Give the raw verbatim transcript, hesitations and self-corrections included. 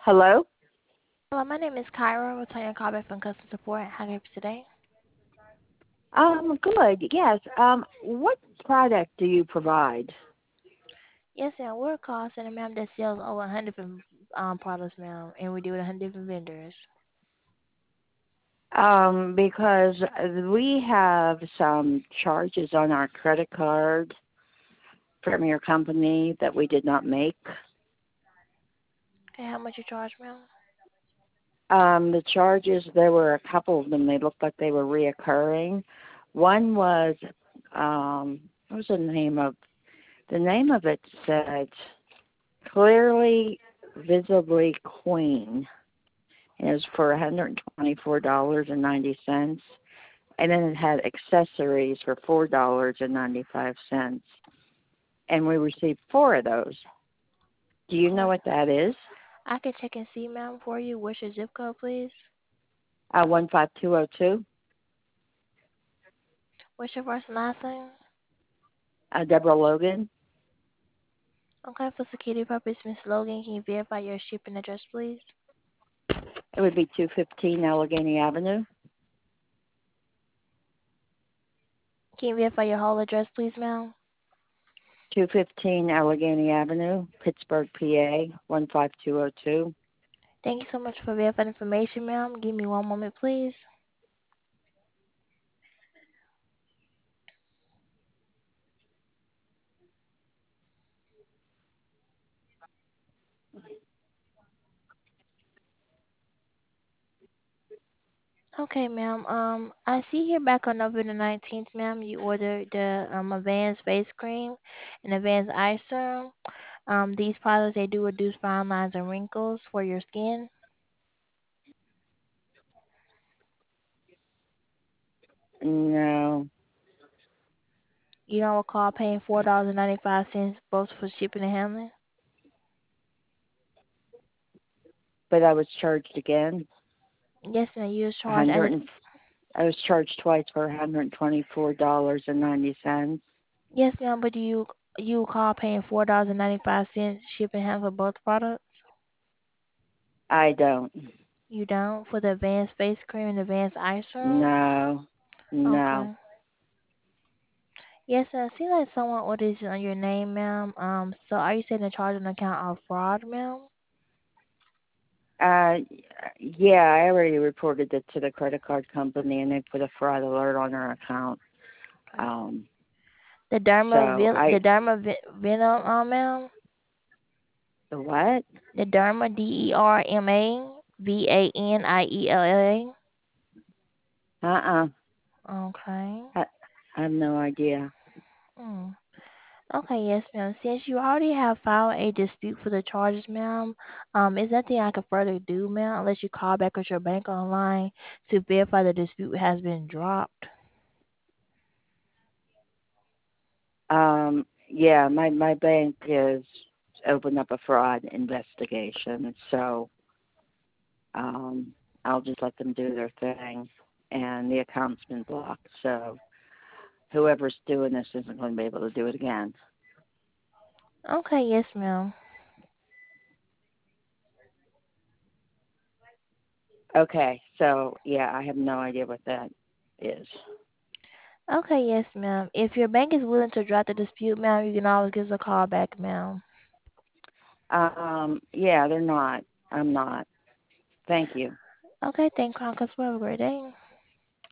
Hello? Hello, my name is Kyra. Returning a call back from customer support. How can I help you today? Um, good. Yes. Um, what product do you provide? Yes, ma'am. We're a call center, ma'am, that sells over one hundred different um, products, ma'am, and we do it with one hundred different vendors. Um, because we have some charges on our credit card from your company that we did not make. Okay, how much you charge, ma'am? Um, the charges, there were a couple of them. They looked like they were reoccurring. One was, um, what was the name of, the name of it said Clearly Visibly Queen. And it was for one hundred twenty-four dollars and ninety cents. And then it had accessories for four dollars and ninety-five cents. And we received four of those. Do you know Okay. what that is? I can check and see, ma'am, for you. What's your zip code, please? Uh, one five two zero two. What's your first and last name? Uh, Deborah Logan. Okay, for security purpose, Miss Logan, can you verify your shipping address, please? It would be two fifteen Allegheny Avenue. Can you verify your whole address, please, ma'am? two fifteen Allegheny Avenue, Pittsburgh, P A, one five two zero two. Thank you so much for verifying information, ma'am. Give me one moment, please. Okay, ma'am. Um, I see here back on November nineteenth, ma'am, you ordered the um Avance face cream and Avance eye serum. Um, these products they do reduce fine lines and wrinkles for your skin. No, You don't recall paying four dollars and ninety five cents both for shipping and handling? but I was charged again. Yes, ma'am. You was A charged as hundred and I was charged twice for one hundred twenty-four dollars and ninety cents. yes, ma'am. But do you you recall paying four dollars and ninety five cents shipping and handling for both products? I don't. You don't for the Advanced face cream and Advanced eye serum? No, no. Okay. Yes, I see that someone ordered it on your name, ma'am. Um, so are you saying the charge on the account of fraud, ma'am? Uh, yeah, I already reported it to the credit card company, and they put a fraud alert on our account. Okay. Um, The Derma so Vil- I the Derma Vi- Venom, uh, ma'am. the what? The Derma D E R M A V A N I E L L Uh-uh. A. Okay. I, I have no idea. Hmm. Okay, yes, ma'am. Since you already have filed a dispute for the charges, ma'am, um, is nothing I can further do, ma'am, unless you call back with your bank online to verify the dispute has been dropped. Um, yeah, my my bank is opened up a fraud investigation, so um, I'll just let them do their thing, and the account's been blocked. So whoever's doing this isn't going to be able to do it again. Okay, yes, ma'am. Okay, so yeah, I have no idea what that is. Okay, yes, ma'am. If your bank is willing to drop the dispute, ma'am, you can always give us a call back, ma'am. Um, yeah, they're not. I'm not. Thank you. Okay, thank you, Congress. Have a great day.